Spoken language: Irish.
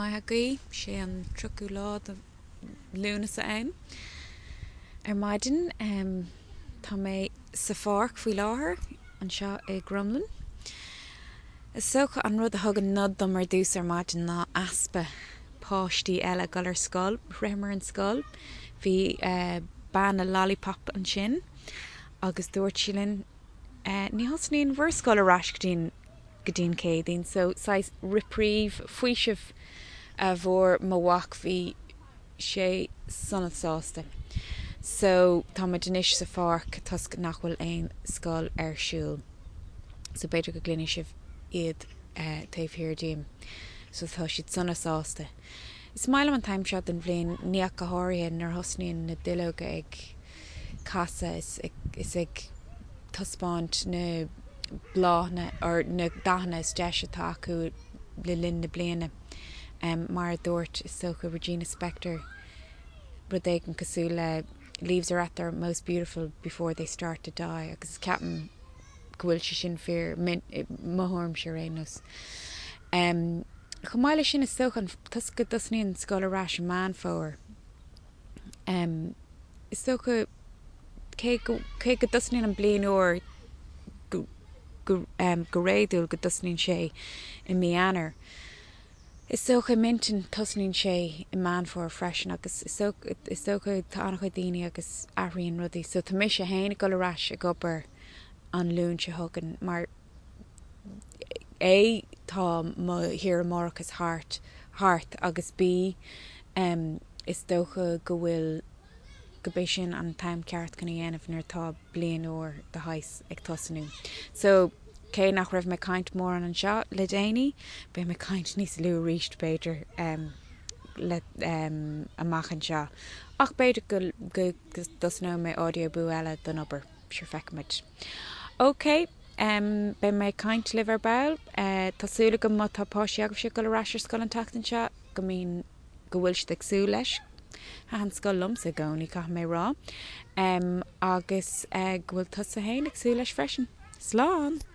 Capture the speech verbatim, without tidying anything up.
Maithagaí sé an troú lá a lúna sa ann. Ar maidin um, tá mé sa fárc faoi láthair an seo i Grumlan. Is socha an rud a thug an nod do mar dús ar maidin ná aspa páistí eile gal ar scoil, réimar an scoil, hí uh, banna lollipop an sin, agus dúirt sílinn uh, ní hosníon bhar scoil arás go dtín go dtín cédín, so sais reprieve fuisih a bhór mhaach hí sé sonnad sásta. So tá me denis sa fárc tusk nachhfuil ein scoil ar siúl. So beidir go glynne sih iad uh, taobh hirdíim. So tá siad sonnad sásta. Is maile an time shot den bhléin níach go háirithe nar hosníon na duilóga ag casa is, is ag tuspáint na bláthna or na dathna is deis atá acu le linn na bliana. Um, mar dúirt is socha Regina Spektor rud é an cosú le leaves are at their most beautiful before they start to die, agus ceapan gohfuil se sin fear mohorm se rénos. Um, Chomáile sin is socha tus go dusníon scoil arás an man fór. Um, is socha cé go dusníon an blian óir go, go, um, go réadúil go dusníon sé i mianar. Is socha mintin tusnín sé i man fór freisin agus is socha tánach daine agus ahraíon rudaí. So tá mis a héana go arás a gobar an lún se thugan, mar é tá mo hir amárachas hart, hart agus bí um, is dócha go bhfuil go bé sin an taim ceart gona dhéanamh nuair tá blian óir de hais ag tosanú. So cé nach raibh me caint mór an an seo le déine, be me caint níos lú ríist beidir um, le um, amach an seo. Ach beidir go, go, go dosnó me audio bú eile don obair, sure feicimid. Ok, um, be me caint liv ar bail, uh, tásúla go má tá páisi agah se go le ráisir scoil an tachtan seo, go mín go bhfuil si agsú leis. Ha an scoil lumsa gcónaí caith mé rá. Um, agus uh, go bhfuil tusa héin agsú leis freisin. Slán!